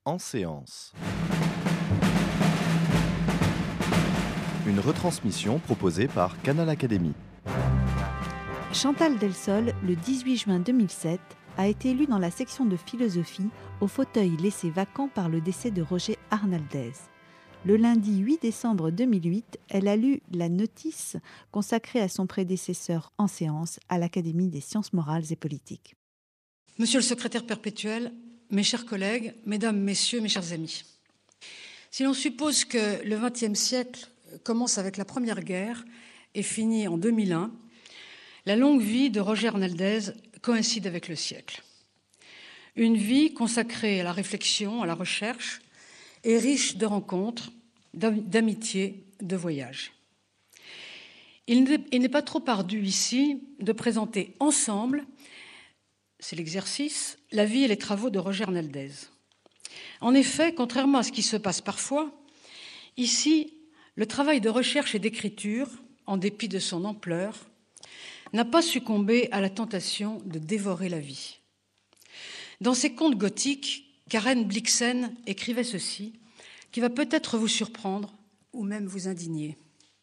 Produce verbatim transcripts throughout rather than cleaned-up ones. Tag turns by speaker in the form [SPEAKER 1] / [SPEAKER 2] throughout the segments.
[SPEAKER 1] En séance. Une retransmission proposée par Canal Académie.
[SPEAKER 2] Chantal Delsol, le dix-huit juin deux mille sept, a été élue dans la section de philosophie au fauteuil laissé vacant par le décès de Roger Arnaldez. Le lundi huit décembre deux mille huit, elle a lu la notice consacrée à son prédécesseur en séance à l'Académie des sciences morales et politiques.
[SPEAKER 3] Monsieur le secrétaire perpétuel, mes chers collègues, mesdames, messieurs, mes chers amis, si l'on suppose que le vingtième siècle commence avec la Première Guerre et finit en deux mille un, la longue vie de Roger Arnaldez coïncide avec le siècle. Une vie consacrée à la réflexion, à la recherche, et riche de rencontres, d'amitiés, de voyages. Il n'est pas trop ardu ici de présenter ensemble, c'est l'exercice, la vie et les travaux de Roger Arnaldez. En effet, contrairement à ce qui se passe parfois, ici, le travail de recherche et d'écriture, en dépit de son ampleur, n'a pas succombé à la tentation de dévorer la vie. Dans ses contes gothiques, Karen Blixen écrivait ceci, qui va peut-être vous surprendre ou même vous indigner.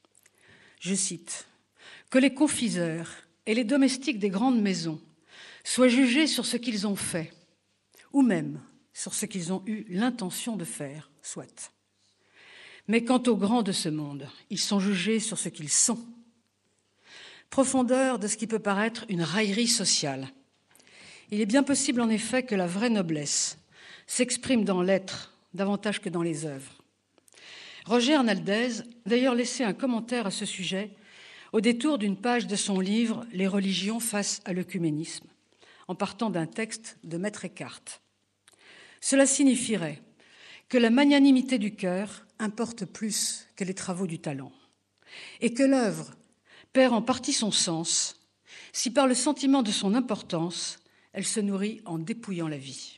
[SPEAKER 3] Je cite, « Que les confiseurs et les domestiques des grandes maisons soient jugés sur ce qu'ils ont fait, ou même sur ce qu'ils ont eu l'intention de faire, soit. Mais quant aux grands de ce monde, ils sont jugés sur ce qu'ils sont. » Profondeur de ce qui peut paraître une raillerie sociale. Il est bien possible en effet que la vraie noblesse s'exprime dans l'être davantage que dans les œuvres. Roger Arnaldez a d'ailleurs laissé un commentaire à ce sujet au détour d'une page de son livre « Les religions face à l'œcuménisme », en partant d'un texte de Maître Eckhart. Cela signifierait que la magnanimité du cœur importe plus que les travaux du talent et que l'œuvre perd en partie son sens si par le sentiment de son importance, elle se nourrit en dépouillant la vie.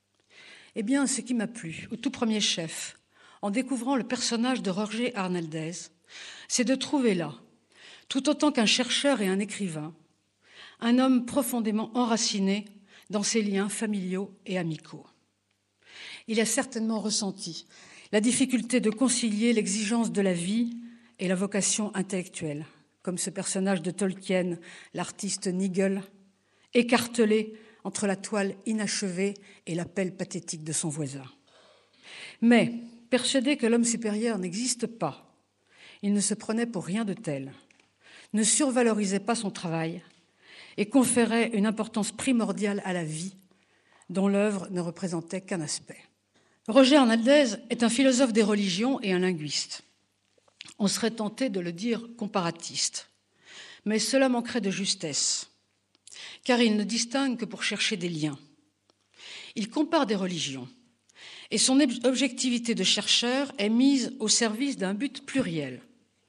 [SPEAKER 3] Eh bien, ce qui m'a plu, au tout premier chef, en découvrant le personnage de Roger Arnaldez, c'est de trouver là, tout autant qu'un chercheur et un écrivain, un homme profondément enraciné dans ses liens familiaux et amicaux. Il a certainement ressenti la difficulté de concilier l'exigence de la vie et la vocation intellectuelle, comme ce personnage de Tolkien, l'artiste Nigel, écartelé entre la toile inachevée et l'appel pathétique de son voisin. Mais, persuadé que l'homme supérieur n'existe pas, il ne se prenait pour rien de tel, ne survalorisait pas son travail et conférait une importance primordiale à la vie, dont l'œuvre ne représentait qu'un aspect. Roger Arnaldez est un philosophe des religions et un linguiste. On serait tenté de le dire comparatiste, mais cela manquerait de justesse, car il ne distingue que pour chercher des liens. Il compare des religions, et son objectivité de chercheur est mise au service d'un but pluriel.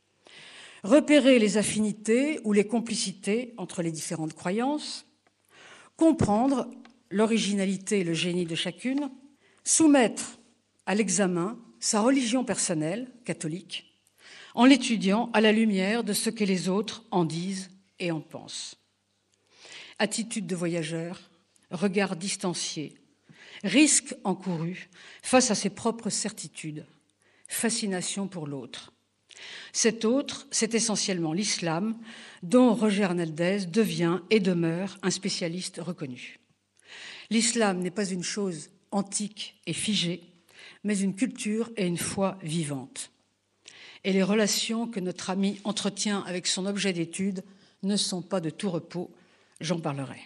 [SPEAKER 3] Repérer les affinités ou les complicités entre les différentes croyances, comprendre l'originalité et le génie de chacune, soumettre à l'examen sa religion personnelle, catholique, en l'étudiant à la lumière de ce que les autres en disent et en pensent. Attitude de voyageur, regard distancié, risque encouru face à ses propres certitudes, fascination pour l'autre. Cet autre, c'est essentiellement l'islam, dont Roger Arnaldez devient et demeure un spécialiste reconnu. L'islam n'est pas une chose antique et figée, mais une culture et une foi vivantes. Et les relations que notre ami entretient avec son objet d'étude ne sont pas de tout repos, j'en parlerai.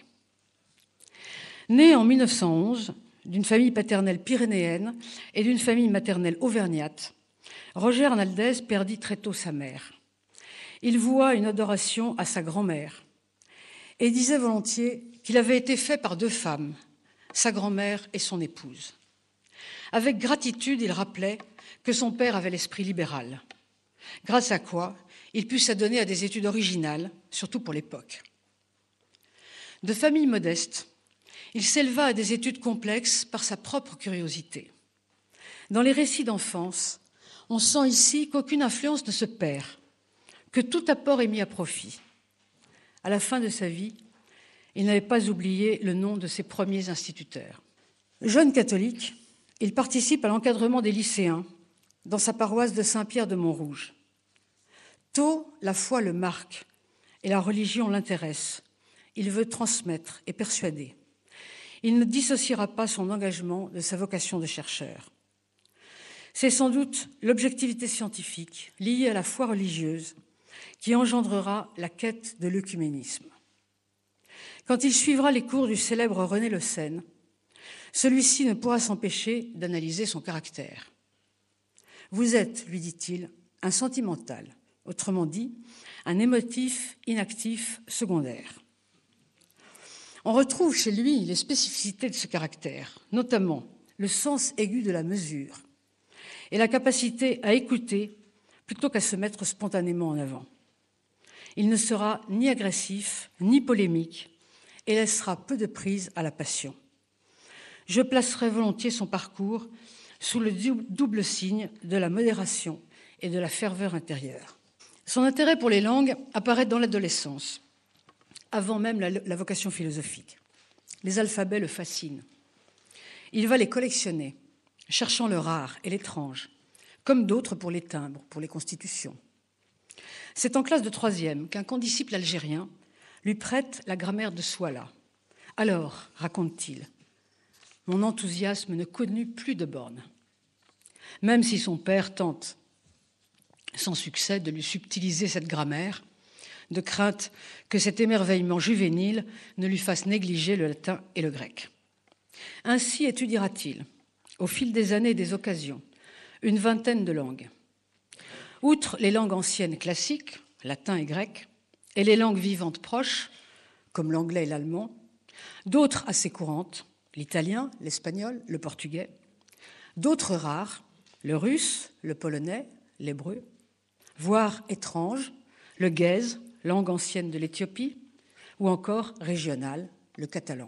[SPEAKER 3] Né en mille neuf cent onze, d'une famille paternelle pyrénéenne et d'une famille maternelle auvergnate, Roger Arnaldez perdit très tôt sa mère. Il voua une adoration à sa grand-mère et disait volontiers qu'il avait été fait par deux femmes, sa grand-mère et son épouse. Avec gratitude, il rappelait que son père avait l'esprit libéral, grâce à quoi il put s'adonner à des études originales, surtout pour l'époque. De famille modeste, il s'éleva à des études complexes par sa propre curiosité. Dans les récits d'enfance, on sent ici qu'aucune influence ne se perd, que tout apport est mis à profit. À la fin de sa vie, il n'avait pas oublié le nom de ses premiers instituteurs. Jeune catholique, il participe à l'encadrement des lycéens dans sa paroisse de Saint-Pierre de Montrouge. Tôt, la foi le marque et la religion l'intéresse. Il veut transmettre et persuader. Il ne dissociera pas son engagement de sa vocation de chercheur. C'est sans doute l'objectivité scientifique liée à la foi religieuse qui engendrera la quête de l'œcuménisme. Quand il suivra les cours du célèbre René Le Senne, celui-ci ne pourra s'empêcher d'analyser son caractère. « Vous êtes, lui dit-il, un sentimental, autrement dit, un émotif inactif secondaire. » On retrouve chez lui les spécificités de ce caractère, notamment le sens aigu de la mesure et la capacité à écouter plutôt qu'à se mettre spontanément en avant. Il ne sera ni agressif, ni polémique et laissera peu de prise à la passion. Je placerai volontiers son parcours sous le double signe de la modération et de la ferveur intérieure. Son intérêt pour les langues apparaît dans l'adolescence, avant même la, la vocation philosophique. Les alphabets le fascinent. Il va les collectionner, cherchant le rare et l'étrange, comme d'autres pour les timbres, pour les constitutions. C'est en classe de troisième qu'un condisciple algérien lui prête la grammaire de Souala. Alors, raconte-t-il, mon enthousiasme ne connut plus de bornes. Même si son père tente, sans succès, de lui subtiliser cette grammaire, de crainte que cet émerveillement juvénile ne lui fasse négliger le latin et le grec. Ainsi étudiera-t-il, au fil des années et des occasions, une vingtaine de langues. Outre les langues anciennes classiques, latin et grec, et les langues vivantes proches, comme l'anglais et l'allemand, d'autres assez courantes, l'italien, l'espagnol, le portugais, d'autres rares, le russe, le polonais, l'hébreu, voire étranges, le guèze, langue ancienne de l'Éthiopie, ou encore régionale, le catalan.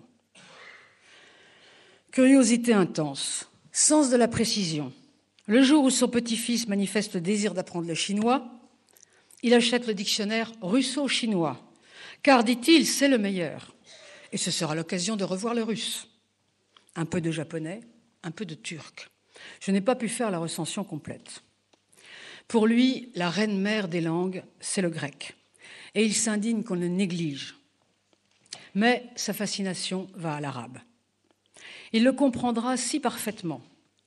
[SPEAKER 3] Curiosité intense, sens de la précision. Le jour où son petit-fils manifeste le désir d'apprendre le chinois, il achète le dictionnaire russo-chinois, car, dit-il, c'est le meilleur. Et ce sera l'occasion de revoir le russe. Un peu de japonais, un peu de turc. Je n'ai pas pu faire la recension complète. Pour lui, la reine mère des langues, c'est le grec. Et il s'indigne qu'on le néglige. Mais sa fascination va à l'arabe. Il le comprendra si parfaitement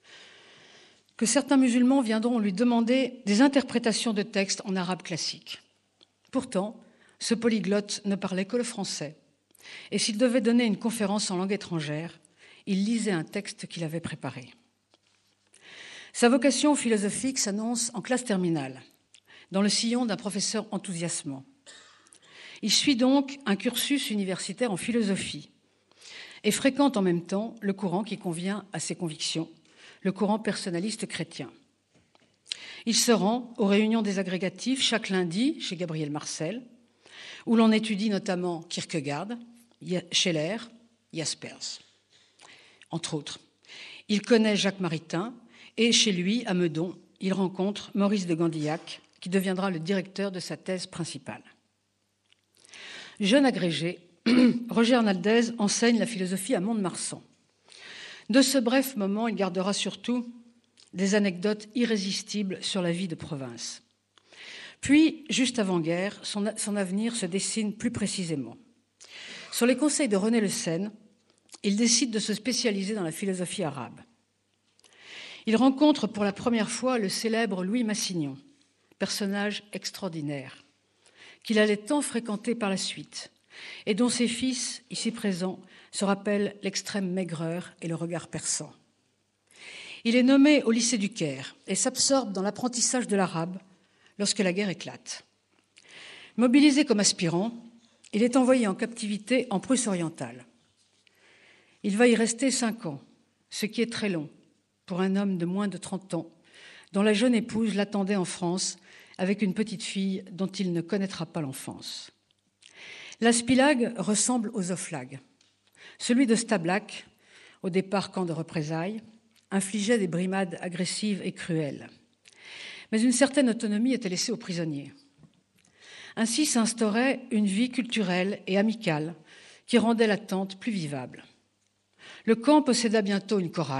[SPEAKER 3] que certains musulmans viendront lui demander des interprétations de textes en arabe classique. Pourtant, ce polyglotte ne parlait que le français. Et s'il devait donner une conférence en langue étrangère, il lisait un texte qu'il avait préparé. Sa vocation philosophique s'annonce en classe terminale, dans le sillon d'un professeur enthousiasmant. Il suit donc un cursus universitaire en philosophie et fréquente en même temps le courant qui convient à ses convictions, le courant personnaliste chrétien. Il se rend aux réunions des agrégatifs chaque lundi chez Gabriel Marcel, où l'on étudie notamment Kierkegaard, Scheller, Jaspers, entre autres. Il connaît Jacques Maritain et chez lui, à Meudon, il rencontre Maurice de Gandillac, qui deviendra le directeur de sa thèse principale. Jeune agrégé, Roger Arnaldez enseigne la philosophie à Mont-de-Marsan. De ce bref moment, il gardera surtout des anecdotes irrésistibles sur la vie de province. Puis, juste avant-guerre, son, son avenir se dessine plus précisément. Sur les conseils de René Le Senne, il décide de se spécialiser dans la philosophie arabe. Il rencontre pour la première fois le célèbre Louis Massignon, personnage extraordinaire, qu'il allait tant fréquenter par la suite, et dont ses fils, ici présents, se rappellent l'extrême maigreur et le regard perçant. Il est nommé au lycée du Caire et s'absorbe dans l'apprentissage de l'arabe lorsque la guerre éclate. Mobilisé comme aspirant, il est envoyé en captivité en Prusse orientale. Il va y rester cinq ans, ce qui est très long pour un homme de moins de trente ans, dont la jeune épouse l'attendait en France avec une petite fille dont il ne connaîtra pas l'enfance. L'aspilag ressemble aux oflags. Celui de Stablac, au départ camp de représailles, infligeait des brimades agressives et cruelles. Mais une certaine autonomie était laissée aux prisonniers. Ainsi s'instaurait une vie culturelle et amicale qui rendait l'attente plus vivable. Le camp posséda bientôt une chorale,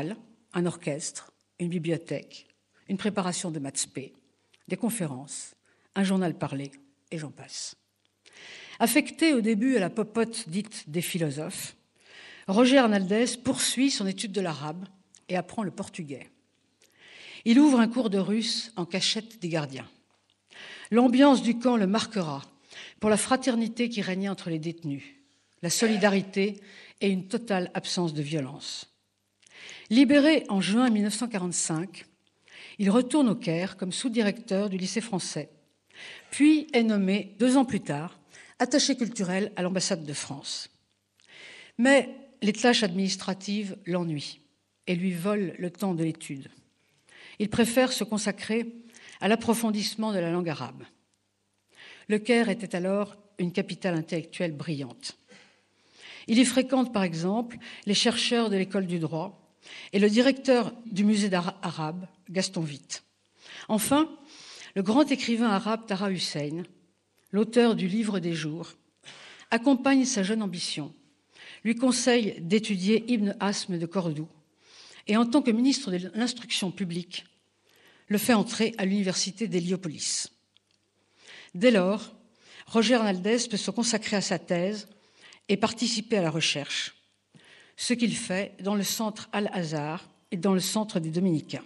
[SPEAKER 3] un orchestre, une bibliothèque, une préparation de maths spé, des conférences, un journal parlé, et j'en passe. Affecté au début à la popote dite des philosophes, Roger Arnaldez poursuit son étude de l'arabe et apprend le portugais. Il ouvre un cours de russe en cachette des gardiens. L'ambiance du camp le marquera pour la fraternité qui régnait entre les détenus, la solidarité et une totale absence de violence. Libéré en juin mille neuf cent quarante-cinq, il retourne au Caire comme sous-directeur du lycée français, puis est nommé deux ans plus tard attaché culturel à l'ambassade de France. Mais les tâches administratives l'ennuient et lui volent le temps de l'étude. Il préfère se consacrer à l'approfondissement de la langue arabe. Le Caire était alors une capitale intellectuelle brillante. Il y fréquente par exemple les chercheurs de l'école du droit et le directeur du musée d'art arabe, Gaston Witte. Enfin, le grand écrivain arabe Tara Hussein, l'auteur du Livre des jours, accompagne sa jeune ambition, lui conseille d'étudier Ibn Hazm de Cordoue et en tant que ministre de l'instruction publique, le fait entrer à l'université d'Héliopolis. Dès lors, Roger Arnaldez peut se consacrer à sa thèse et participer à la recherche, ce qu'il fait dans le centre Al-Azhar et dans le centre des Dominicains.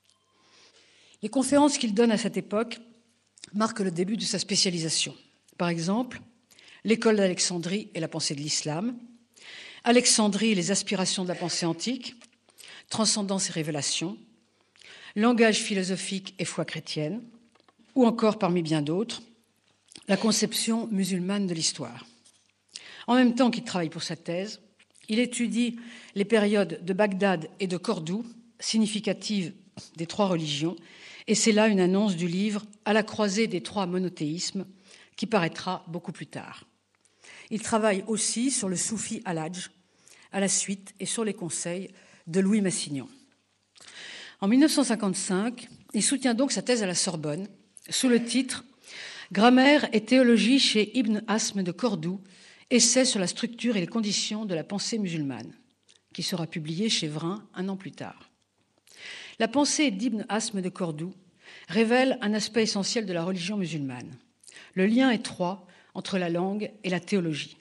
[SPEAKER 3] Les conférences qu'il donne à cette époque marquent le début de sa spécialisation. Par exemple, l'école d'Alexandrie et la pensée de l'islam, Alexandrie et les aspirations de la pensée antique, transcendance et révélation, langage philosophique et foi chrétienne, ou encore, parmi bien d'autres, la conception musulmane de l'histoire. En même temps qu'il travaille pour sa thèse, il étudie les périodes de Bagdad et de Cordoue, significatives des trois religions, et c'est là une annonce du livre « À la croisée des trois monothéismes » qui paraîtra beaucoup plus tard. Il travaille aussi sur le soufi al-Hadj, à la suite et sur les conseils de Louis Massignon. En mille neuf cent cinquante-cinq, il soutient donc sa thèse à la Sorbonne sous le titre « Grammaire et théologie chez Ibn Hazm de Cordoue, essai sur la structure et les conditions de la pensée musulmane », qui sera publié chez Vrin un an plus tard. La pensée d'Ibn Hazm de Cordoue révèle un aspect essentiel de la religion musulmane, le lien étroit entre la langue et la théologie.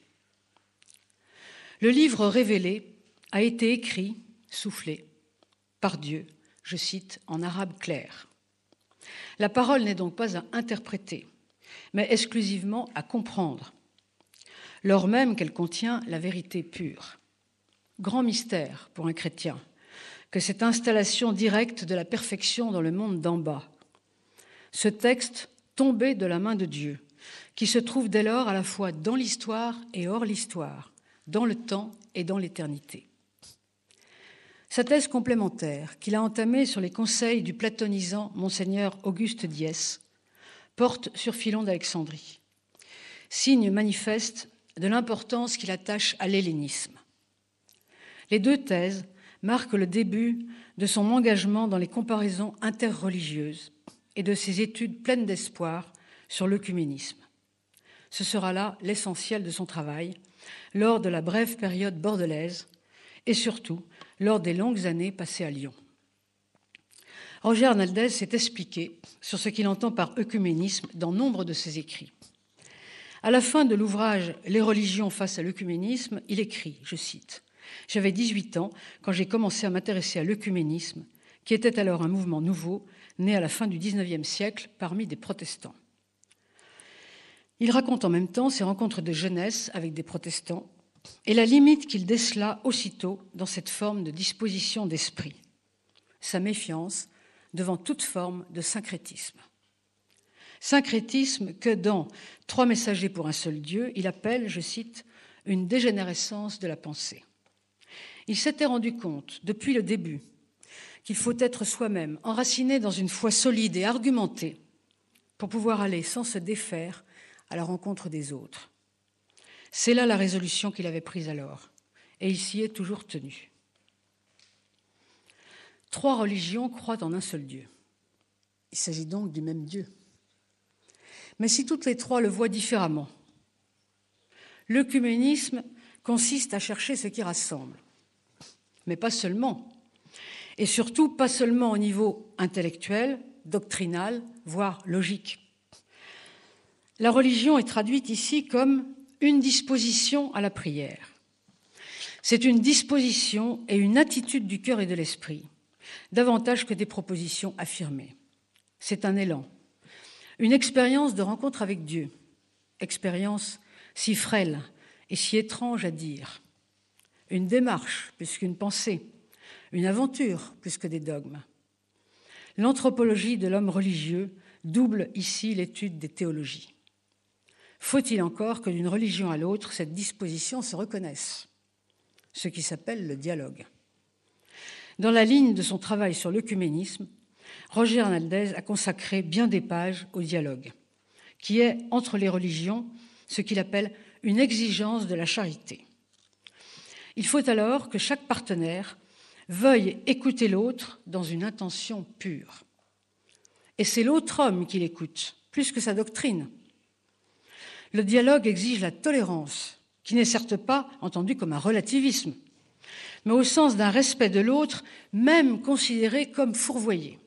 [SPEAKER 3] Le livre révélé a été écrit, soufflé, par Dieu, je cite, en arabe clair. La parole n'est donc pas à interpréter, mais exclusivement à comprendre, lors même qu'elle contient la vérité pure. Grand mystère pour un chrétien que cette installation directe de la perfection dans le monde d'en bas, ce texte tombé de la main de Dieu, qui se trouve dès lors à la fois dans l'histoire et hors l'histoire, dans le temps et dans l'éternité. Sa thèse complémentaire, qu'il a entamée sur les conseils du platonisant Monseigneur Auguste Diès, porte sur Philon d'Alexandrie, signe manifeste de l'importance qu'il attache à l'hellénisme. Les deux thèses marquent le début de son engagement dans les comparaisons interreligieuses et de ses études pleines d'espoir sur l'œcuménisme. Ce sera là l'essentiel de son travail, lors de la brève période bordelaise et surtout lors des longues années passées à Lyon. Roger Arnaldez s'est expliqué sur ce qu'il entend par œcuménisme dans nombre de ses écrits. À la fin de l'ouvrage « Les religions face à l'œcuménisme », il écrit, je cite, « J'avais dix-huit ans quand j'ai commencé à m'intéresser à l'œcuménisme, qui était alors un mouvement nouveau, né à la fin du dix-neuvième siècle parmi des protestants. » Il raconte en même temps ses rencontres de jeunesse avec des protestants et la limite qu'il décela aussitôt dans cette forme de disposition d'esprit, sa méfiance devant toute forme de syncrétisme. Syncrétisme que dans « Trois messagers pour un seul Dieu », il appelle, je cite, « une dégénérescence de la pensée ». Il s'était rendu compte, depuis le début, qu'il faut être soi-même enraciné dans une foi solide et argumentée pour pouvoir aller sans se défaire à la rencontre des autres. C'est là la résolution qu'il avait prise alors, et il s'y est toujours tenu. Trois religions croient en un seul Dieu. Il s'agit donc du même Dieu. Mais si toutes les trois le voient différemment, l'œcuménisme consiste à chercher ce qui rassemble, mais pas seulement. Et surtout, pas seulement au niveau intellectuel, doctrinal, voire logique. La religion est traduite ici comme une disposition à la prière. C'est une disposition et une attitude du cœur et de l'esprit, davantage que des propositions affirmées. C'est un élan, une expérience de rencontre avec Dieu, expérience si frêle et si étrange à dire, une démarche plus qu'une pensée, une aventure plus que des dogmes. L'anthropologie de l'homme religieux double ici l'étude des théologies. Faut-il encore que d'une religion à l'autre, cette disposition se reconnaisse, ce qui s'appelle le dialogue. Dans la ligne de son travail sur l'œcuménisme, Roger Arnaldez a consacré bien des pages au dialogue, qui est, entre les religions, ce qu'il appelle une exigence de la charité. Il faut alors que chaque partenaire veuille écouter l'autre dans une intention pure. Et c'est l'autre homme qui l'écoute, plus que sa doctrine. Le dialogue exige la tolérance, qui n'est certes pas entendue comme un relativisme, mais au sens d'un respect de l'autre, même considéré comme fourvoyé.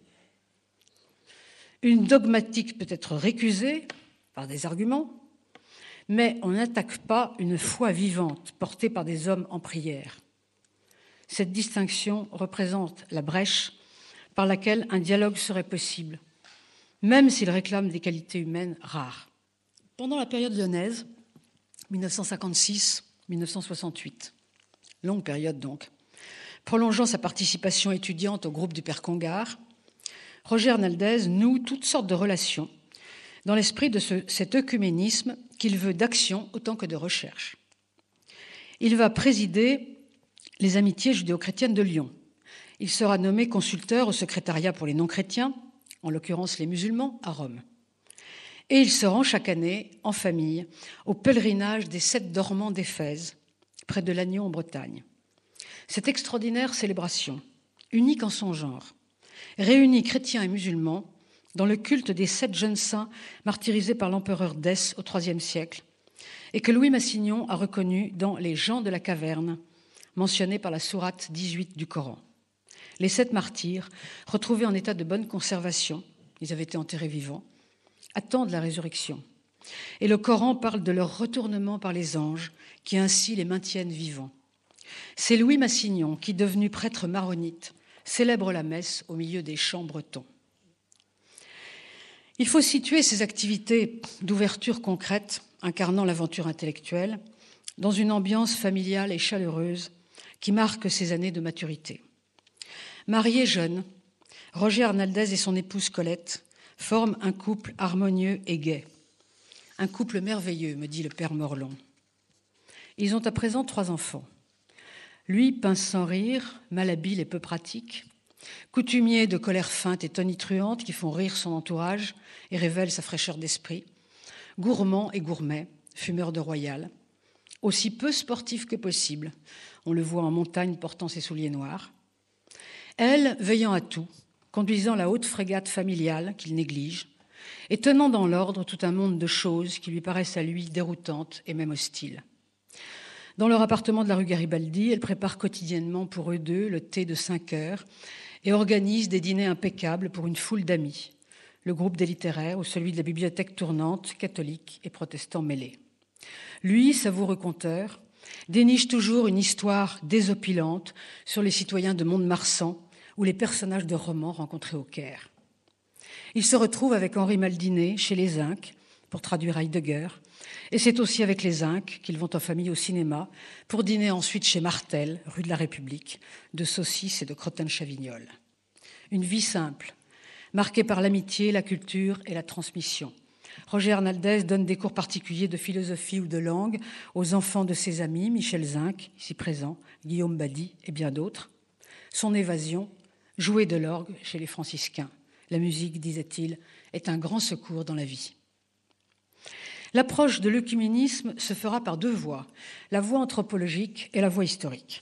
[SPEAKER 3] Une dogmatique peut être récusée par des arguments, mais on n'attaque pas une foi vivante portée par des hommes en prière. Cette distinction représente la brèche par laquelle un dialogue serait possible, même s'il réclame des qualités humaines rares. Pendant la période lyonnaise, mille neuf cent cinquante-six à mille neuf cent soixante-huit, longue période donc, prolongeant sa participation étudiante au groupe du Père Congar, Roger Arnaldez noue toutes sortes de relations dans l'esprit de ce, cet œcuménisme qu'il veut d'action autant que de recherche. Il va présider les Amitiés judéo-chrétiennes de Lyon. Il sera nommé consulteur au secrétariat pour les non-chrétiens, en l'occurrence les musulmans, à Rome. Et il se rend chaque année, en famille, au pèlerinage des sept dormants d'Éphèse, près de Lannion en Bretagne. Cette extraordinaire célébration, unique en son genre, réunit chrétiens et musulmans dans le culte des sept jeunes saints martyrisés par l'empereur Dès au troisième siècle, et que Louis Massignon a reconnu dans Les gens de la caverne, mentionnés par la sourate dix-huit du Coran. Les sept martyrs, retrouvés en état de bonne conservation, ils avaient été enterrés vivants, attendent la résurrection. Et le Coran parle de leur retournement par les anges, qui ainsi les maintiennent vivants. C'est Louis Massignon qui, devenu prêtre maronite, célèbre la messe au milieu des chants bretons. Il faut situer ces activités d'ouverture concrète, incarnant l'aventure intellectuelle, dans une ambiance familiale et chaleureuse qui marque ses années de maturité. Marié jeune, Roger Arnaldez et son épouse Colette forment un couple harmonieux et gai. Un couple merveilleux, me dit le père Morlon. Ils ont à présent trois enfants. Lui, pince sans rire, malhabile et peu pratique, coutumier de colère feinte et tonitruante qui font rire son entourage et révèlent sa fraîcheur d'esprit, gourmand et gourmet, fumeur de Royal, aussi peu sportif que possible, on le voit en montagne portant ses souliers noirs, elle veillant à tout, conduisant la haute frégate familiale qu'il néglige, et tenant dans l'ordre tout un monde de choses qui lui paraissent à lui déroutantes et même hostiles. Dans leur appartement de la rue Garibaldi, elle prépare quotidiennement pour eux deux le thé de cinq heures et organise des dîners impeccables pour une foule d'amis, le groupe des littéraires ou celui de la bibliothèque tournante, catholique et protestant mêlés. Lui, savoureux conteur, déniche toujours une histoire désopilante sur les citoyens de Mont-de-Marsan ou les personnages de romans rencontrés au Caire. Il se retrouve avec Henri Maldinet chez les Inques pour traduire Heidegger, et c'est aussi avec les Inques qu'ils vont en famille au cinéma pour dîner ensuite chez Martel, rue de la République, de saucisses et de crottin de Chavignol. Une vie simple, marquée par l'amitié, la culture et la transmission. Roger Arnaldez donne des cours particuliers de philosophie ou de langue aux enfants de ses amis, Michel Zinc, ici présent, Guillaume Badi et bien d'autres. Son évasion, jouer de l'orgue chez les franciscains. La musique, disait-il, est un grand secours dans la vie. L'approche de l'œcuménisme se fera par deux voies, la voie anthropologique et la voie historique.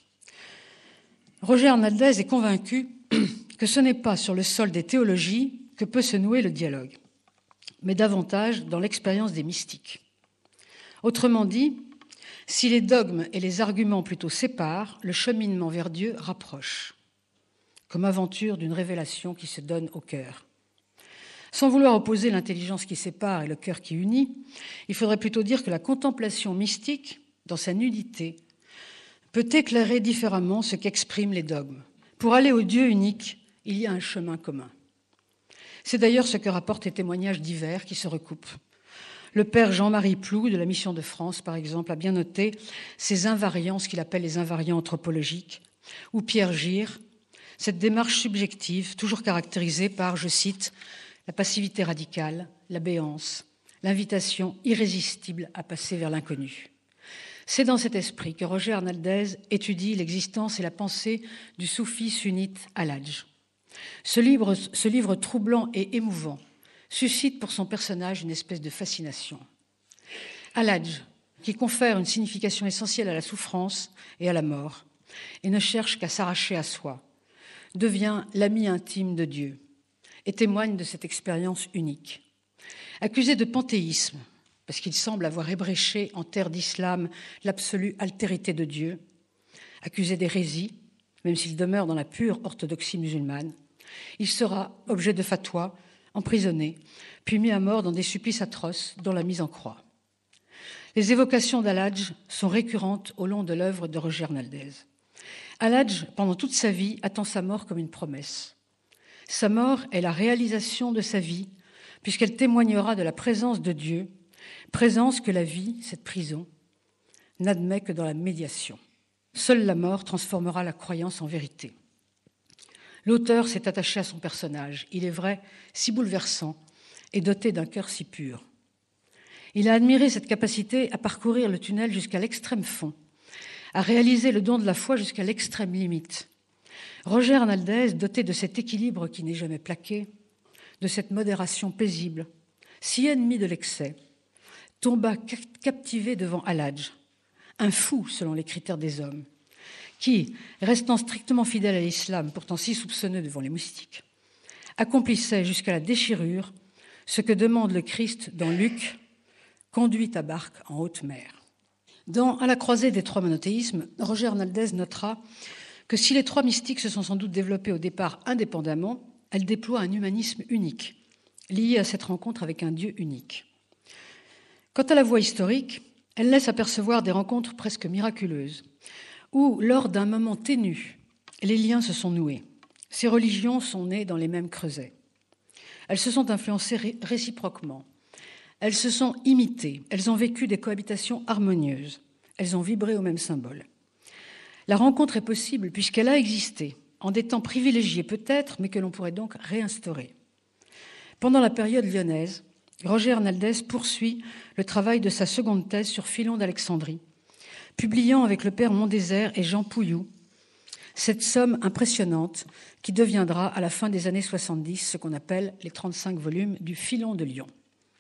[SPEAKER 3] Roger Arnaldez est convaincu que ce n'est pas sur le sol des théologies que peut se nouer le dialogue, mais davantage dans l'expérience des mystiques. Autrement dit, si les dogmes et les arguments plutôt séparent, le cheminement vers Dieu rapproche. comme aventure d'une révélation qui se donne au cœur. Sans vouloir opposer l'intelligence qui sépare et le cœur qui unit, il faudrait plutôt dire que la contemplation mystique, dans sa nudité, peut éclairer différemment ce qu'expriment les dogmes. Pour aller au Dieu unique, il y a un chemin commun. C'est d'ailleurs ce que rapportent les témoignages divers qui se recoupent. Le père Jean-Marie Ploux, de la Mission de France, par exemple, a bien noté ces invariants, ce qu'il appelle les invariants anthropologiques, ou Pierre Gire, cette démarche subjective, toujours caractérisée par, je cite, la passivité radicale, la béance, l'invitation irrésistible à passer vers l'inconnu. C'est dans cet esprit que Roger Arnaldez étudie l'existence et la pensée du soufi sunnite Al-Hadj. Ce livre, ce livre troublant et émouvant suscite pour son personnage une espèce de fascination. Al-Hadj, qui confère une signification essentielle à la souffrance et à la mort, et ne cherche qu'à s'arracher à soi, devient l'ami intime de Dieu et témoigne de cette expérience unique. Accusé de panthéisme, parce qu'il semble avoir ébréché en terre d'islam l'absolue altérité de Dieu, accusé d'hérésie, même s'il demeure dans la pure orthodoxie musulmane, il sera objet de fatwa, emprisonné, puis mis à mort dans des supplices atroces, dont la mise en croix. Les évocations d'Al-Hadj sont récurrentes au long de l'œuvre de Roger Arnaldez. Al-Hadj, pendant toute sa vie, attend sa mort comme une promesse. Sa mort est la réalisation de sa vie, puisqu'elle témoignera de la présence de Dieu, présence que la vie, cette prison, n'admet que dans la médiation. Seule la mort transformera la croyance en vérité. L'auteur s'est attaché à son personnage, il est vrai, si bouleversant et doté d'un cœur si pur. Il a admiré cette capacité à parcourir le tunnel jusqu'à l'extrême fond, à réaliser le don de la foi jusqu'à l'extrême limite. Roger Arnaldez, doté de cet équilibre qui n'est jamais plaqué, de cette modération paisible, si ennemi de l'excès, tomba captivé devant Al-Hadj, un fou selon les critères des hommes, qui, restant strictement fidèle à l'islam, pourtant si soupçonneux devant les moustiques, accomplissait jusqu'à la déchirure ce que demande le Christ dans Luc, conduit à barque en haute mer. Dans À la croisée des trois monothéismes, Roger Arnaldez notera que si les trois mystiques se sont sans doute développés au départ indépendamment, elles déploient un humanisme unique, lié à cette rencontre avec un Dieu unique. Quant à la voie historique, elle laisse apercevoir des rencontres presque miraculeuses, où, lors d'un moment ténu, les liens se sont noués. Ces religions sont nées dans les mêmes creusets. Elles se sont influencées ré- réciproquement. Elles se sont imitées. Elles ont vécu des cohabitations harmonieuses. Elles ont vibré au même symbole. La rencontre est possible puisqu'elle a existé, en des temps privilégiés peut-être, mais que l'on pourrait donc réinstaurer. Pendant la période lyonnaise, Roger Arnaldez poursuit le travail de sa seconde thèse sur Philon d'Alexandrie, publiant avec le père Mondésert et Jean Pouilloux cette somme impressionnante qui deviendra à la fin des années soixante-dix ce qu'on appelle les trente-cinq volumes du Philon de Lyon.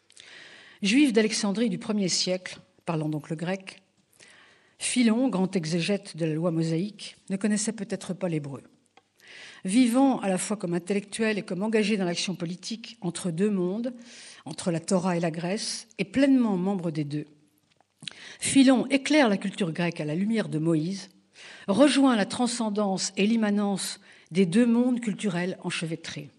[SPEAKER 3] Juif d'Alexandrie du premier siècle, parlant donc le grec, Philon, grand exégète de la loi mosaïque, ne connaissait peut-être pas l'hébreu. Vivant à la fois comme intellectuel et comme engagé dans l'action politique entre deux mondes, entre la Torah et la Grèce, et pleinement membre des deux, Philon éclaire la culture grecque à la lumière de Moïse, rejoint la transcendance et l'immanence des deux mondes culturels enchevêtrés.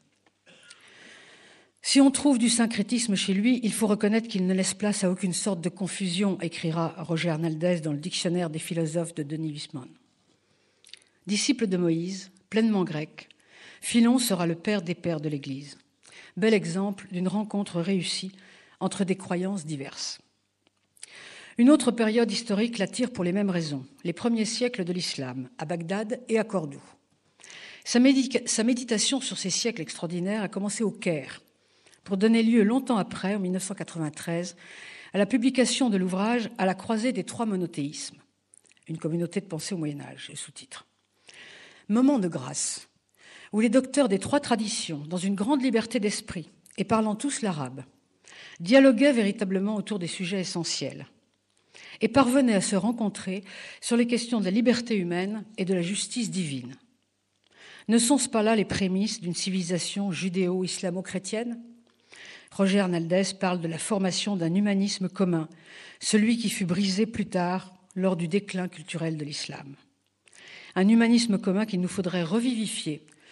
[SPEAKER 3] Si on trouve du syncrétisme chez lui, il faut reconnaître qu'il ne laisse place à aucune sorte de confusion, écrira Roger Arnaldez dans le dictionnaire des philosophes de Denis Wiesmann. Disciple de Moïse, pleinement grec, Philon sera le père des pères de l'Église. Bel exemple d'une rencontre réussie entre des croyances diverses. Une autre période historique l'attire pour les mêmes raisons, les premiers siècles de l'islam, à Bagdad et à Cordoue. Sa, médica- sa méditation sur ces siècles extraordinaires a commencé au Caire, pour donner lieu longtemps après, en dix-neuf cent quatre-vingt-treize, à la publication de l'ouvrage « À la croisée des trois monothéismes », une communauté de pensée au Moyen-Âge, le sous-titre. Moment de grâce, où les docteurs des trois traditions, dans une grande liberté d'esprit et parlant tous l'arabe, dialoguaient véritablement autour des sujets essentiels et parvenaient à se rencontrer sur les questions de la liberté humaine et de la justice divine. Ne sont-ce pas là les prémices d'une civilisation judéo-islamo-chrétienne ? Roger Arnaldez parle de la formation d'un humanisme commun, celui qui fut brisé plus tard lors du déclin culturel de l'islam. Un humanisme commun qu'il nous faudrait revivifier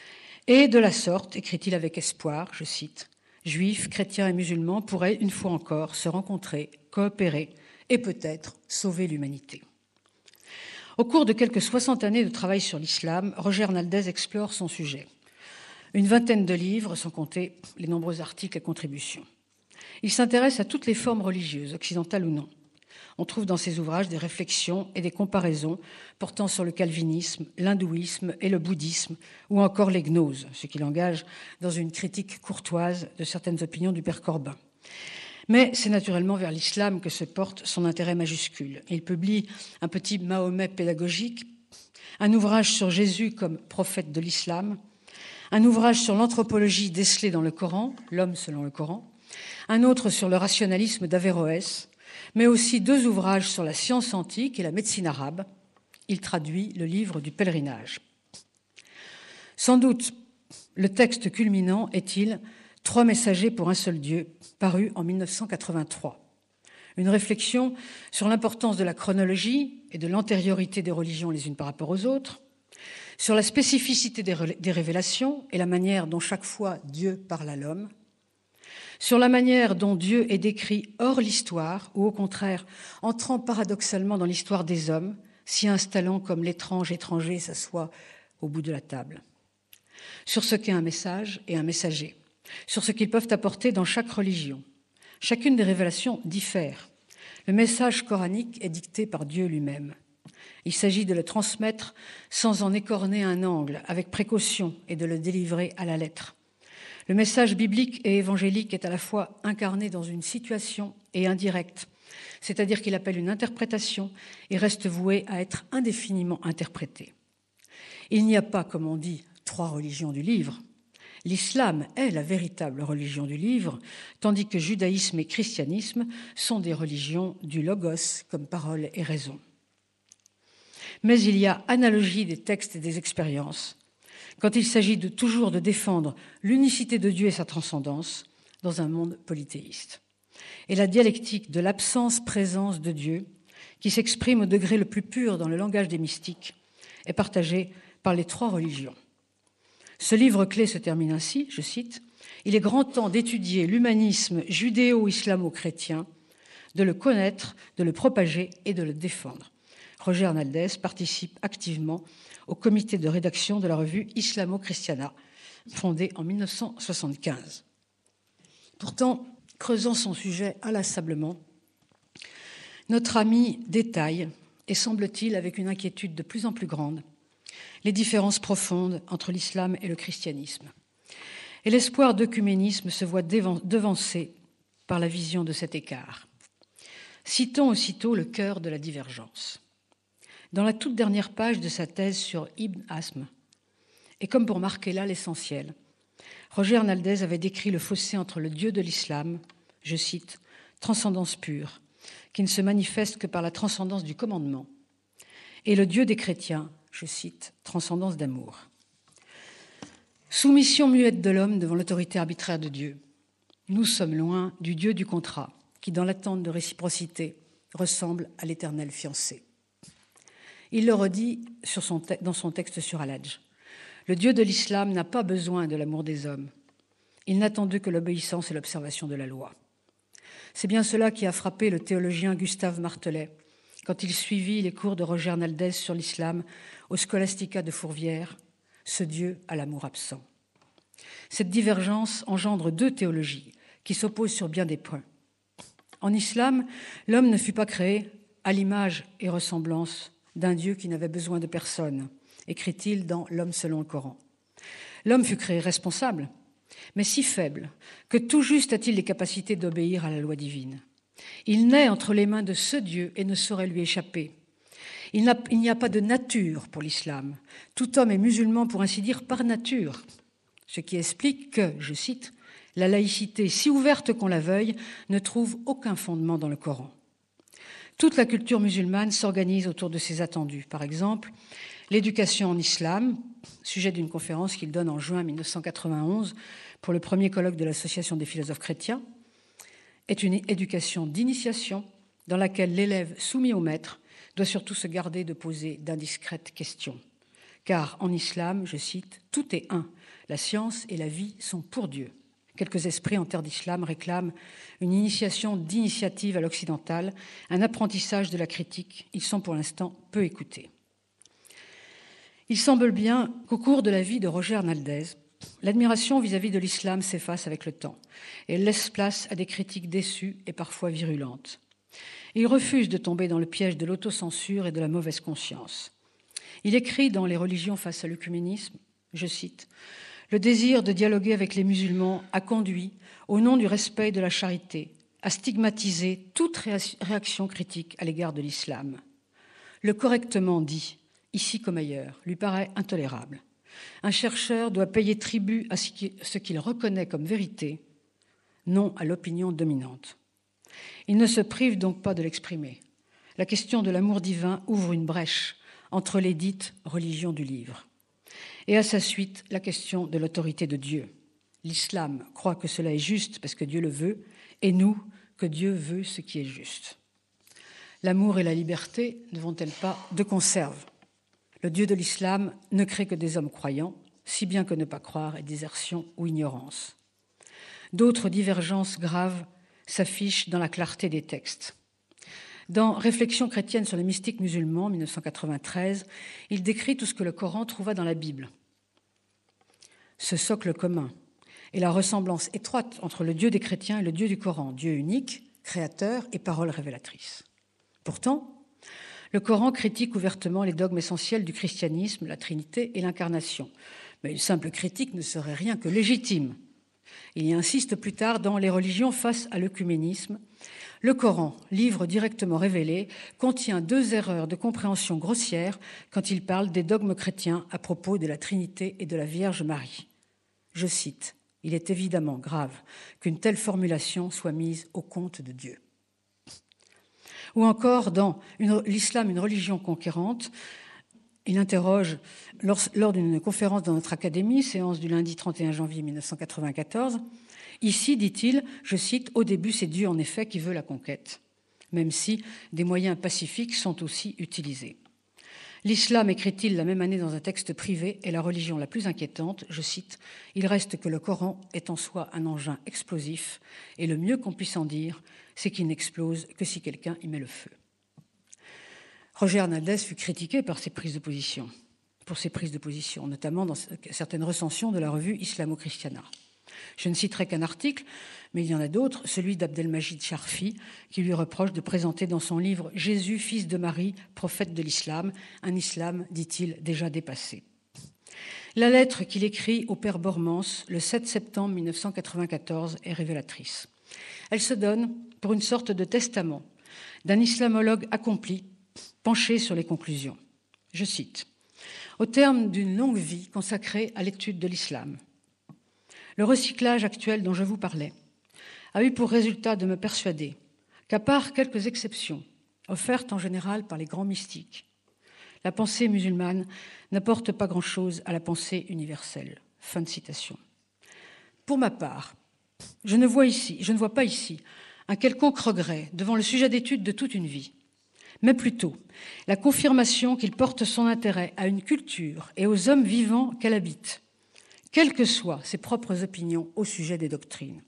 [SPEAKER 3] Et de la sorte, écrit-il avec espoir, je cite, « Juifs, chrétiens et musulmans pourraient une fois encore se rencontrer, coopérer et peut-être sauver l'humanité. » Au cours de quelques soixante années de travail sur l'islam, Roger Arnaldez explore son sujet. Une vingtaine de livres, sans compter les nombreux articles et contributions. Il s'intéresse à toutes les formes religieuses, occidentales ou non. On trouve dans ses ouvrages des réflexions et des comparaisons portant sur le calvinisme, l'hindouisme et le bouddhisme, ou encore les gnoses, ce qui l'engage dans une critique courtoise de certaines opinions du père Corbin. Mais c'est naturellement vers l'islam que se porte son intérêt majuscule. Il publie un petit Mahomet pédagogique, un ouvrage sur Jésus comme prophète de l'islam, un ouvrage sur l'anthropologie décelée dans le Coran, L'homme selon le Coran, un autre sur le rationalisme d'Averroès, mais aussi deux ouvrages sur la science antique et la médecine arabe. Il traduit le livre du pèlerinage. Sans doute, le texte culminant est-il « Trois messagers pour un seul Dieu », paru en mille neuf cent quatre-vingt-trois. Une réflexion sur l'importance de la chronologie et de l'antériorité des religions les unes par rapport aux autres, sur la spécificité des révélations et la manière dont chaque fois Dieu parle à l'homme, sur la manière dont Dieu est décrit hors l'histoire, ou au contraire, entrant paradoxalement dans l'histoire des hommes, s'y installant comme l'étrange étranger s'assoit au bout de la table. Sur ce qu'est un message et un messager, sur ce qu'ils peuvent apporter dans chaque religion. Chacune des révélations diffère. Le message coranique est dicté par Dieu lui-même. Il s'agit de le transmettre sans en écorner un angle, avec précaution, et de le délivrer à la lettre. Le message biblique et évangélique est à la fois incarné dans une situation et indirect, c'est-à-dire qu'il appelle une interprétation et reste voué à être indéfiniment interprété. Il n'y a pas, comme on dit, trois religions du livre. L'islam est la véritable religion du livre, tandis que judaïsme et christianisme sont des religions du logos comme parole et raison. Mais il y a analogie des textes et des expériences, quand il s'agit de toujours de défendre l'unicité de Dieu et sa transcendance dans un monde polythéiste. Et la dialectique de l'absence-présence de Dieu, qui s'exprime au degré le plus pur dans le langage des mystiques, est partagée par les trois religions. Ce livre-clé se termine ainsi, je cite, « Il est grand temps d'étudier l'humanisme judéo-islamo-chrétien, de le connaître, de le propager et de le défendre. » Roger Arnaldez participe activement au comité de rédaction de la revue Islamo-Christiana, fondée en mille neuf cent soixante-quinze. Pourtant, creusant son sujet inlassablement, notre ami détaille, et semble-t-il avec une inquiétude de plus en plus grande, les différences profondes entre l'islam et le christianisme. Et l'espoir d'œcuménisme se voit devancé par la vision de cet écart. Citons aussitôt le cœur de la divergence. Dans la toute dernière page de sa thèse sur Ibn Hazm, et comme pour marquer là l'essentiel, Roger Arnaldez avait décrit le fossé entre le Dieu de l'islam, je cite, « transcendance pure, qui ne se manifeste que par la transcendance du commandement, et le Dieu des chrétiens, je cite, « transcendance d'amour ». Soumission muette de l'homme devant l'autorité arbitraire de Dieu. Nous sommes loin du Dieu du contrat, qui, dans l'attente de réciprocité, ressemble à l'éternel fiancé. Il le redit sur son te- dans son texte sur Al-Hajj. Le Dieu de l'islam n'a pas besoin de l'amour des hommes. Il n'attend d'eux que l'obéissance et l'observation de la loi. C'est bien cela qui a frappé le théologien Gustave Martelet quand il suivit les cours de Roger Arnaldez sur l'islam au Scholastica de Fourvière, ce Dieu à l'amour absent. Cette divergence engendre deux théologies qui s'opposent sur bien des points. En islam, l'homme ne fut pas créé à l'image et ressemblance d'un Dieu qui n'avait besoin de personne, écrit-il dans L'homme selon le Coran. L'homme fut créé responsable, mais si faible que tout juste a-t-il les capacités d'obéir à la loi divine. Il naît entre les mains de ce Dieu et ne saurait lui échapper. Il, n'a, il n'y a pas de nature pour l'islam. Tout homme est musulman, pour ainsi dire, par nature, ce qui explique que, je cite, « la laïcité, si ouverte qu'on la veuille, ne trouve aucun fondement dans le Coran ». Toute la culture musulmane s'organise autour de ces attendus. Par exemple, l'éducation en islam, sujet d'une conférence qu'il donne en juin mille neuf cent quatre-vingt-onze pour le premier colloque de l'Association des philosophes chrétiens, est une éducation d'initiation dans laquelle l'élève soumis au maître doit surtout se garder de poser d'indiscrètes questions. Car en islam, je cite, « tout est un, La science et la vie sont pour Dieu. Quelques esprits en terre d'islam réclament une initiation d'initiative à l'occidental, un apprentissage de la critique. Ils sont pour l'instant peu écoutés. Il semble bien qu'au cours de la vie de Roger Arnaldez, l'admiration vis-à-vis de l'islam s'efface avec le temps et elle laisse place à des critiques déçues et parfois virulentes. Il refuse de tomber dans le piège de l'autocensure et de la mauvaise conscience. Il écrit dans Les religions face à l'œcuménisme, je cite, « Le désir de dialoguer avec les musulmans a conduit, au nom du respect et de la charité, à stigmatiser toute réaction critique à l'égard de l'islam. Le correctement dit, ici comme ailleurs, lui paraît intolérable. Un chercheur doit payer tribut à ce qu'il reconnaît comme vérité, non à l'opinion dominante. Il ne se prive donc pas de l'exprimer. La question de l'amour divin ouvre une brèche entre les dites religions du livre. Et à sa suite, la question de l'autorité de Dieu. L'islam croit que cela est juste parce que Dieu le veut, et nous, que Dieu veut ce qui est juste. L'amour et la liberté ne vont-elles pas de conserve ? Le Dieu de l'islam ne crée que des hommes croyants, si bien que ne pas croire est désertion ou ignorance. D'autres divergences graves s'affichent dans la clarté des textes. Dans Réflexions chrétiennes sur les mystiques musulmans, mille neuf cent quatre-vingt-treize, il décrit tout ce que le Coran trouva dans la Bible. Ce socle commun et la ressemblance étroite entre le Dieu des chrétiens et le Dieu du Coran, Dieu unique, créateur et parole révélatrice. Pourtant, le Coran critique ouvertement les dogmes essentiels du christianisme, la Trinité et l'incarnation. Mais une simple critique ne serait rien que légitime. Il y insiste plus tard dans Les religions face à l'œcuménisme. Le Coran, livre directement révélé, contient deux erreurs de compréhension grossières quand il parle des dogmes chrétiens à propos de la Trinité et de la Vierge Marie. Je cite, « Il est évidemment grave qu'une telle formulation soit mise au compte de Dieu. » Ou encore dans une, L'islam, une religion conquérante, il interroge lors, lors d'une conférence dans notre académie, séance du lundi trente et un janvier mille neuf cent quatre-vingt-quatorze, « Ici, dit-il, je cite, au début c'est Dieu en effet qui veut la conquête, même si des moyens pacifiques sont aussi utilisés. L'islam, écrit-il la même année dans un texte privé, est la religion la plus inquiétante, je cite, il reste que le Coran est en soi un engin explosif et le mieux qu'on puisse en dire, c'est qu'il n'explose que si quelqu'un y met le feu. » Roger Arnaldez fut critiqué par ses prises de position, pour ses prises de position, notamment dans certaines recensions de la revue Islamo-Christiana. Je ne citerai qu'un article, mais il y en a d'autres, celui d'Abdelmajid Charfi, qui lui reproche de présenter dans son livre « Jésus, fils de Marie, prophète de l'islam », un islam, dit-il, déjà dépassé. La lettre qu'il écrit au père Bormans le sept septembre mille neuf cent quatre-vingt-quatorze est révélatrice. Elle se donne pour une sorte de testament d'un islamologue accompli, penché sur les conclusions. Je cite, « Au terme d'une longue vie consacrée à l'étude de l'islam, le recyclage actuel dont je vous parlais a eu pour résultat de me persuader qu'à part quelques exceptions offertes en général par les grands mystiques, la pensée musulmane n'apporte pas grand-chose à la pensée universelle. » Fin de citation. Pour ma part, je ne vois ici, je ne vois pas ici un quelconque regret devant le sujet d'étude de toute une vie, mais plutôt la confirmation qu'il porte son intérêt à une culture et aux hommes vivants qu'elle habite, quelles que soient ses propres opinions au sujet des doctrines.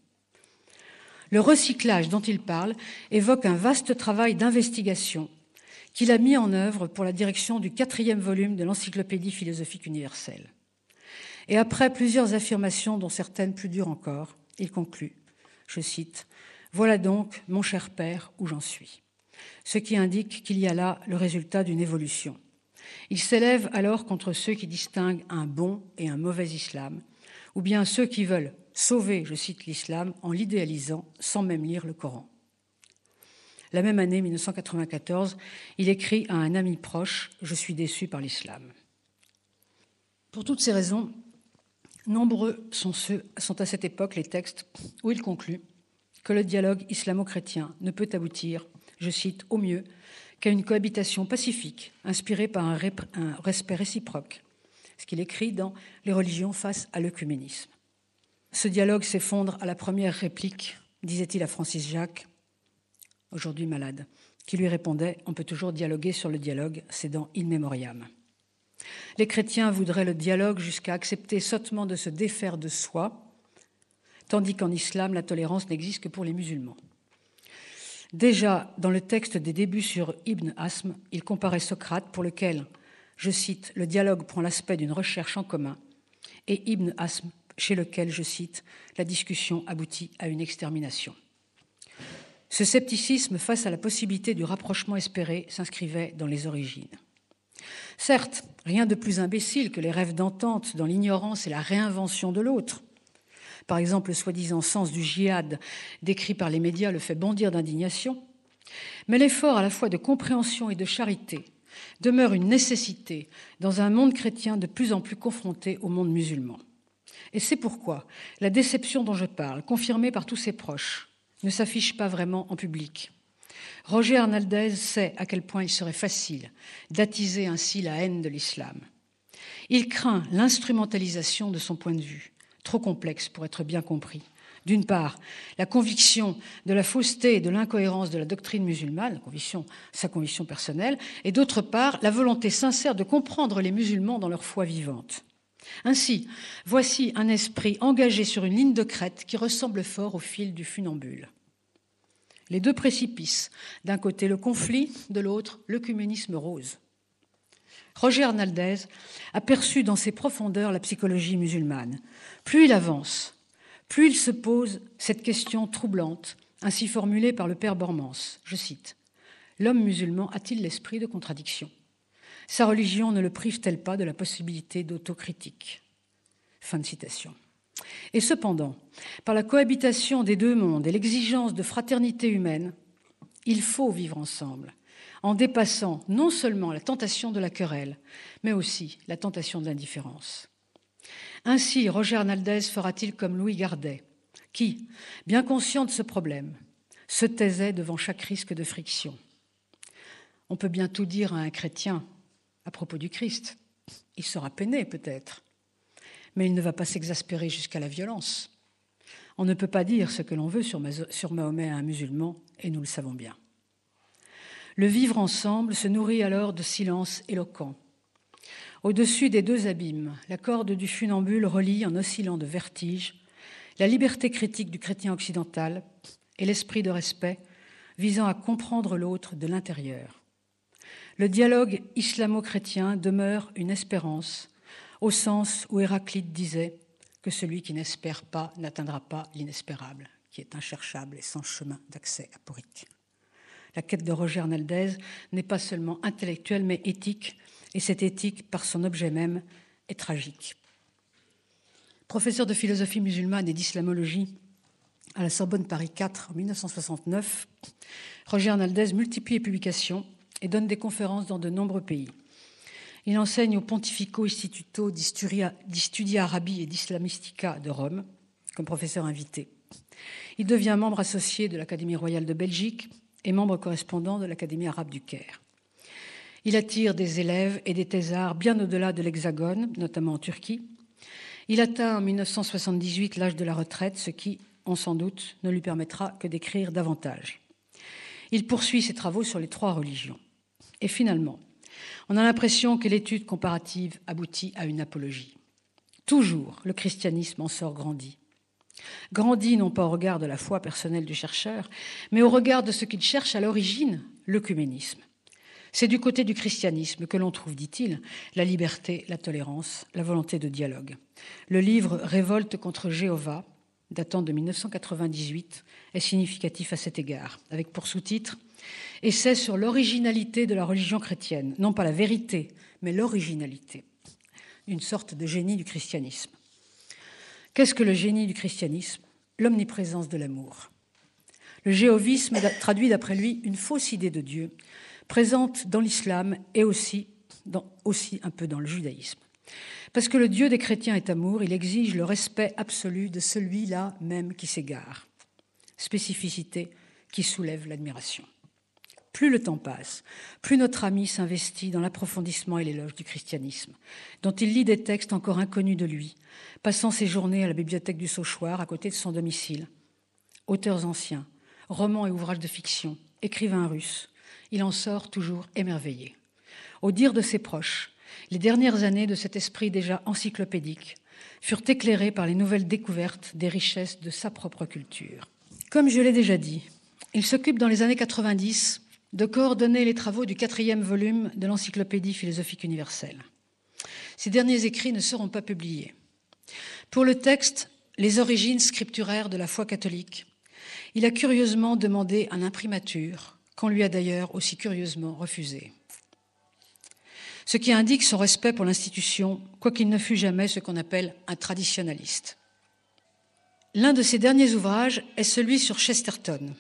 [SPEAKER 3] Le recyclage dont il parle évoque un vaste travail d'investigation qu'il a mis en œuvre pour la direction du quatrième volume de l'Encyclopédie philosophique universelle. Et après plusieurs affirmations, dont certaines plus dures encore, il conclut, je cite, « Voilà donc, mon cher père, où j'en suis », ce qui indique qu'il y a là le résultat d'une évolution. Il s'élève alors contre ceux qui distinguent un bon et un mauvais islam, ou bien ceux qui veulent sauver, je cite, l'islam en l'idéalisant sans même lire le Coran. La même année, mille neuf cent quatre-vingt-quatorze, il écrit à un ami proche « Je suis déçu par l'islam ». Pour toutes ces raisons, nombreux sont, ceux, sont à cette époque les textes où il conclut que le dialogue islamo-chrétien ne peut aboutir, je cite, au mieux, qu'à une cohabitation pacifique, inspirée par un, ré- un respect réciproque, ce qu'il écrit dans Les religions face à l'œcuménisme. Ce dialogue s'effondre à la première réplique, disait-il à Francis Jacques, aujourd'hui malade, qui lui répondait « On peut toujours dialoguer sur le dialogue, c'est dans In Memoriam ». Les chrétiens voudraient le dialogue jusqu'à accepter sottement de se défaire de soi, tandis qu'en islam, la tolérance n'existe que pour les musulmans. Déjà, dans le texte des débuts sur Ibn Hazm, il comparait Socrate, pour lequel, je cite, « le dialogue prend l'aspect d'une recherche en commun », et Ibn Hazm, chez lequel, je cite, « la discussion aboutit à une extermination ». Ce scepticisme face à la possibilité du rapprochement espéré s'inscrivait dans les origines. Certes, rien de plus imbécile que les rêves d'entente dans l'ignorance et la réinvention de l'autre. Par exemple, le soi-disant sens du djihad décrit par les médias le fait bondir d'indignation. Mais l'effort à la fois de compréhension et de charité demeure une nécessité dans un monde chrétien de plus en plus confronté au monde musulman. Et c'est pourquoi la déception dont je parle, confirmée par tous ses proches, ne s'affiche pas vraiment en public. Roger Arnaldez sait à quel point il serait facile d'attiser ainsi la haine de l'islam. Il craint l'instrumentalisation de son point de vue, trop complexe pour être bien compris. D'une part, la conviction de la fausseté et de l'incohérence de la doctrine musulmane, la conviction, sa conviction personnelle, et d'autre part, la volonté sincère de comprendre les musulmans dans leur foi vivante. Ainsi, voici un esprit engagé sur une ligne de crête qui ressemble fort au fil du funambule. Les deux précipices, d'un côté le conflit, de l'autre l'œcuménisme rose. Roger Arnaldez a perçu dans ses profondeurs la psychologie musulmane. Plus il avance, plus il se pose cette question troublante, ainsi formulée par le père Bormans, je cite, « L'homme musulman a-t-il l'esprit de contradiction ? Sa religion ne le prive-t-elle pas de la possibilité d'autocritique ?» Fin de citation. Et cependant, par la cohabitation des deux mondes et l'exigence de fraternité humaine, il faut vivre ensemble, en dépassant non seulement la tentation de la querelle, mais aussi la tentation de l'indifférence. Ainsi, Roger Arnaldez fera-t-il comme Louis Gardet, qui, bien conscient de ce problème, se taisait devant chaque risque de friction. On peut bien tout dire à un chrétien à propos du Christ. Il sera peiné peut-être, mais il ne va pas s'exaspérer jusqu'à la violence. On ne peut pas dire ce que l'on veut sur Mahomet à un musulman, et nous le savons bien. Le vivre ensemble se nourrit alors de silence éloquent. Au-dessus des deux abîmes, la corde du funambule relie en oscillant de vertige la liberté critique du chrétien occidental et l'esprit de respect visant à comprendre l'autre de l'intérieur. Le dialogue islamo-chrétien demeure une espérance, au sens où Héraclite disait que celui qui n'espère pas n'atteindra pas l'inespérable, qui est incherchable et sans chemin d'accès aporique. La quête de Roger Arnaldez n'est pas seulement intellectuelle, mais éthique, et cette éthique, par son objet même, est tragique. Professeur de philosophie musulmane et d'islamologie à la Sorbonne Paris quatre en mille neuf cent soixante-neuf, Roger Arnaldez multiplie les publications et donne des conférences dans de nombreux pays. Il enseigne au Pontifico Istituto di Studi Arabi e d'Islamistica de Rome, comme professeur invité. Il devient membre associé de l'Académie royale de Belgique et membre correspondant de l'Académie arabe du Caire. Il attire des élèves et des thésards bien au-delà de l'Hexagone, notamment en Turquie. Il atteint en mille neuf cent soixante-dix-huit l'âge de la retraite, ce qui, on s'en doute, ne lui permettra que d'écrire davantage. Il poursuit ses travaux sur les trois religions. Et finalement, on a l'impression que l'étude comparative aboutit à une apologie. Toujours, le christianisme en sort grandi. Grandi non pas au regard de la foi personnelle du chercheur, mais au regard de ce qu'il cherche à l'origine, l'œcuménisme. C'est du côté du christianisme que l'on trouve, dit-il, la liberté, la tolérance, la volonté de dialogue. Le livre « Révolte contre Jéhovah », datant de mille neuf cent quatre-vingt-dix-huit, est significatif à cet égard, avec pour sous-titre « Essai sur l'originalité de la religion chrétienne », non pas la vérité, mais l'originalité, une sorte de génie du christianisme. Qu'est-ce que le génie du christianisme ? L'omniprésence de l'amour. Le jéhovisme traduit d'après lui une fausse idée de Dieu, présente dans l'islam et aussi, dans, aussi un peu dans le judaïsme. Parce que le Dieu des chrétiens est amour, il exige le respect absolu de celui-là même qui s'égare. Spécificité qui soulève l'admiration. Plus le temps passe, plus notre ami s'investit dans l'approfondissement et l'éloge du christianisme, dont il lit des textes encore inconnus de lui, passant ses journées à la bibliothèque du Sauchoir, à côté de son domicile. Auteurs anciens, romans et ouvrages de fiction, écrivains russes, il en sort toujours émerveillé. Au dire de ses proches, Les dernières années de cet esprit déjà encyclopédique furent éclairées par les nouvelles découvertes des richesses de sa propre culture. Comme je l'ai déjà dit, il s'occupe dans les années quatre-vingt-dix de coordonner les travaux du quatrième volume de l'Encyclopédie philosophique universelle. Ces derniers écrits ne seront pas publiés. Pour le texte « Les origines scripturaires de la foi catholique », il a curieusement demandé un imprimatur, qu'on lui a d'ailleurs aussi curieusement refusé. Ce qui indique son respect pour l'institution, quoiqu'il ne fût jamais ce qu'on appelle un traditionnaliste. L'un de ses derniers ouvrages est celui sur Chesterton,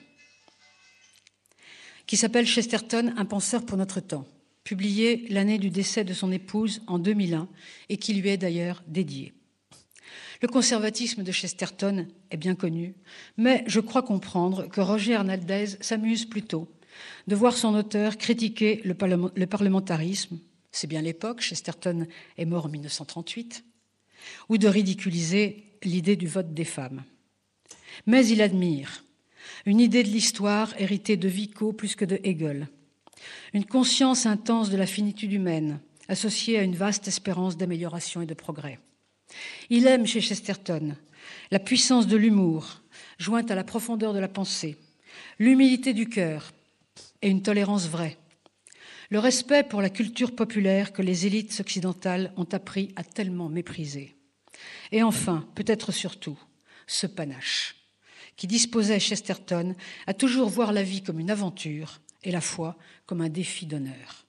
[SPEAKER 3] qui s'appelle « Chesterton, un penseur pour notre temps », publié l'année du décès de son épouse en deux mille un et qui lui est d'ailleurs dédié. Le conservatisme de Chesterton est bien connu, mais je crois comprendre que Roger Arnaldez s'amuse plutôt de voir son auteur critiquer le parlementarisme, c'est bien l'époque, Chesterton est mort en mille neuf cent trente-huit, ou de ridiculiser l'idée du vote des femmes. Mais il admire une idée de l'histoire héritée de Vico plus que de Hegel, une conscience intense de la finitude humaine, associée à une vaste espérance d'amélioration et de progrès. Il aime chez Chesterton la puissance de l'humour, jointe à la profondeur de la pensée, l'humilité du cœur et une tolérance vraie, le respect pour la culture populaire que les élites occidentales ont appris à tellement mépriser. Et enfin, peut-être surtout, ce panache qui disposait Chesterton à toujours voir la vie comme une aventure et la foi comme un défi d'honneur.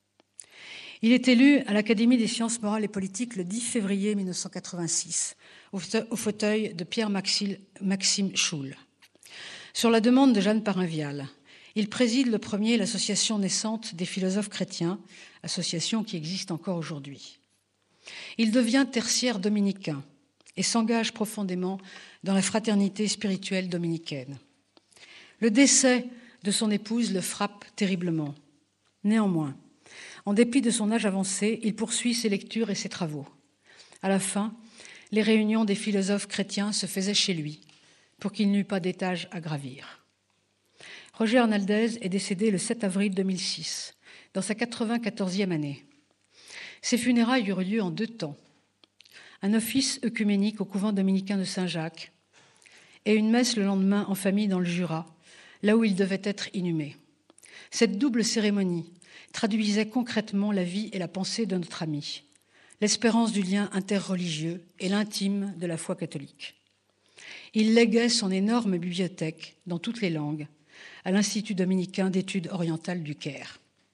[SPEAKER 3] Il est élu à l'Académie des sciences morales et politiques le dix février mille neuf cent quatre-vingt-six, au fauteuil de Pierre-Maxime Schoull. Sur la demande de Jeanne Parinvial, il préside le premier l'association naissante des philosophes chrétiens, association qui existe encore aujourd'hui. Il devient tertiaire dominicain et s'engage profondément dans la fraternité spirituelle dominicaine. Le décès de son épouse le frappe terriblement. Néanmoins, en dépit de son âge avancé, il poursuit ses lectures et ses travaux. À la fin, les réunions des philosophes chrétiens se faisaient chez lui, pour qu'il n'eût pas d'étage à gravir. Roger Arnaldez est décédé le sept avril deux mille six, dans sa quatre-vingt-quatorzième année. Ses funérailles eurent lieu en deux temps. Un office œcuménique au couvent dominicain de Saint-Jacques et une messe le lendemain en famille dans le Jura, là où il devait être inhumé. Cette double cérémonie traduisait concrètement la vie et la pensée de notre ami, l'espérance du lien interreligieux et l'intime de la foi catholique. Il léguait son énorme bibliothèque, dans toutes les langues, à l'Institut dominicain d'études orientales du Caire.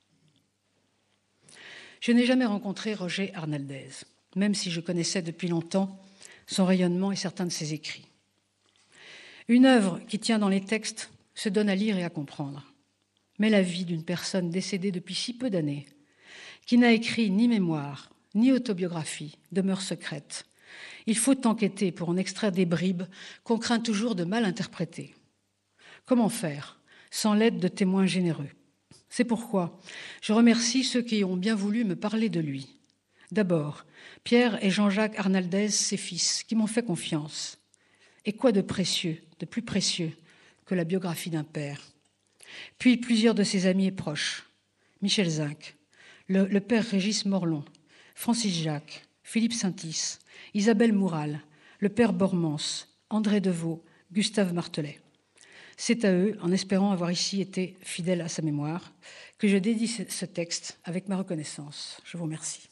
[SPEAKER 3] Je n'ai jamais rencontré Roger Arnaldez, même si je connaissais depuis longtemps son rayonnement et certains de ses écrits. Une œuvre qui tient dans les textes se donne à lire et à comprendre. Mais la vie d'une personne décédée depuis si peu d'années, qui n'a écrit ni mémoire, ni autobiographie, demeure secrète. Il faut enquêter pour en extraire des bribes qu'on craint toujours de mal interpréter. Comment faire sans l'aide de témoins généreux? C'est pourquoi je remercie ceux qui ont bien voulu me parler de lui. D'abord, Pierre et Jean-Jacques Arnaldez, ses fils, qui m'ont fait confiance. Et quoi de précieux, de plus précieux que la biographie d'un père? Puis plusieurs de ses amis et proches, Michel Zinc, le, le père Régis Morlon, Francis Jacques, Philippe Saintis, Isabelle Moural, le père Bormans, André Deveau, Gustave Martelet. C'est à eux, en espérant avoir ici été fidèle à sa mémoire, que je dédie ce texte avec ma reconnaissance. Je vous remercie.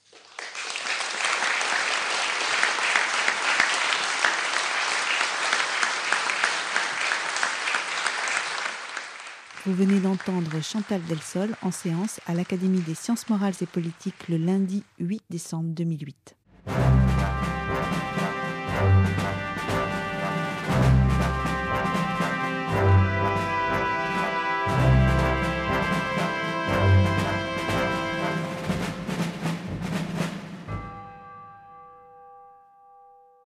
[SPEAKER 2] Vous venez d'entendre Chantal Delsol en séance à l'Académie des sciences morales et politiques le lundi huit décembre deux mille huit.